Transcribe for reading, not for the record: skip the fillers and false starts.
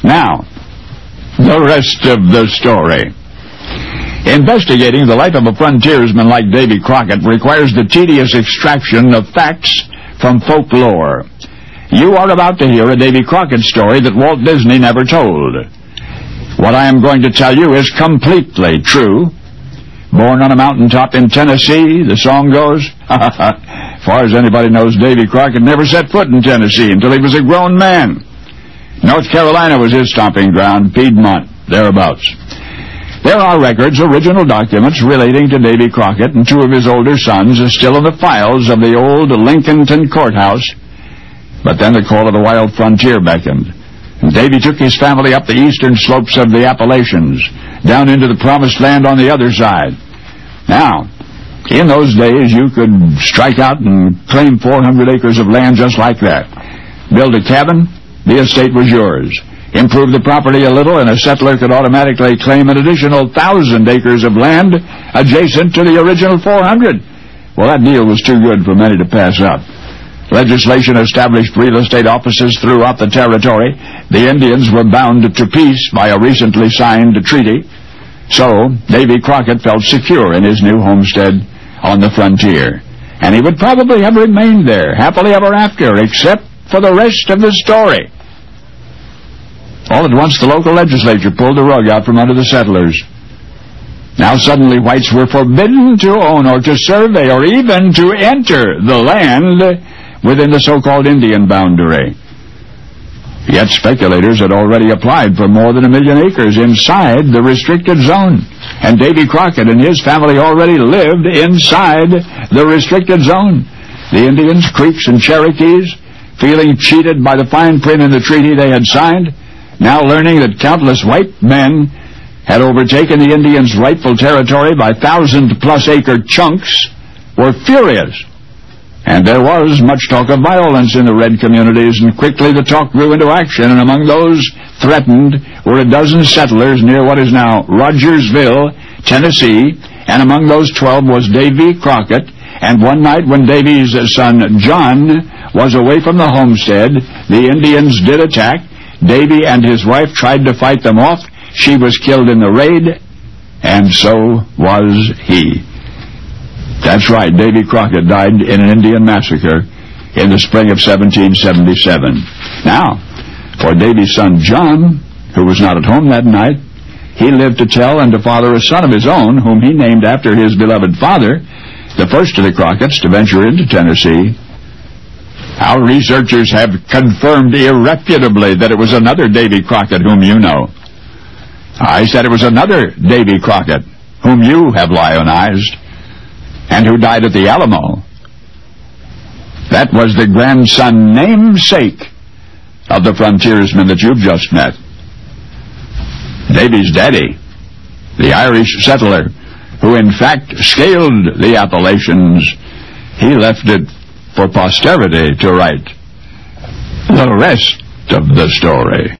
Now, the rest of the story. Investigating the life of a frontiersman like Davy Crockett requires the tedious extraction of facts from folklore. You are about to hear a Davy Crockett story that Walt Disney never told. What I am going to tell you is completely true. Born on a mountaintop in Tennessee, the song goes, as far as anybody knows, Davy Crockett never set foot in Tennessee until he was a grown man. North Carolina was his stomping ground, Piedmont, thereabouts. There are records, original documents, relating to Davy Crockett and two of his older sons are still in the files of the old Lincolnton courthouse. But then the call of the wild frontier beckoned, and Davy took his family up the eastern slopes of the Appalachians, down into the promised land on the other side. Now, in those days, you could strike out and claim 400 acres of land just like that. Build a cabin, the estate was yours. Improve the property a little, and a settler could automatically claim an additional 1,000 acres of land adjacent to the original 400. Well, that deal was too good for many to pass up. Legislation established real estate offices throughout the territory. The Indians were bound to peace by a recently signed treaty. So, Davy Crockett felt secure in his new homestead on the frontier. And he would probably have remained there, happily ever after, except for the rest of the story. All at once, the local legislature pulled the rug out from under the settlers. Now suddenly whites were forbidden to own or to survey or even to enter the land within the so-called Indian boundary. Yet speculators had already applied for more than 1 million acres inside the restricted zone, and Davy Crockett and his family already lived inside the restricted zone. The Indians, Creeks, and Cherokees, feeling cheated by the fine print in the treaty they had signed, now learning that countless white men had overtaken the Indians' rightful territory by 1,000-plus acre chunks, were furious. And there was much talk of violence in the red communities, and quickly the talk grew into action, and among those threatened were a dozen settlers near what is now Rogersville, Tennessee, and among those 12 was Davy Crockett. And one night when Davy's son John was away from the homestead, the Indians did attack. Davy and his wife tried to fight them off. She was killed in the raid, and so was he. That's right, Davy Crockett died in an Indian massacre in the spring of 1777. Now, for Davy's son John, who was not at home that night, he lived to tell and to father a son of his own, whom he named after his beloved father, the first of the Crocketts to venture into Tennessee. Our researchers have confirmed irrefutably that it was another Davy Crockett whom you know. I said it was another Davy Crockett whom you have lionized, and who died at the Alamo. That was the grandson namesake of the frontiersman that you've just met. Davy's daddy, the Irish settler, who in fact scaled the Appalachians, he left it for posterity to write the rest of the story.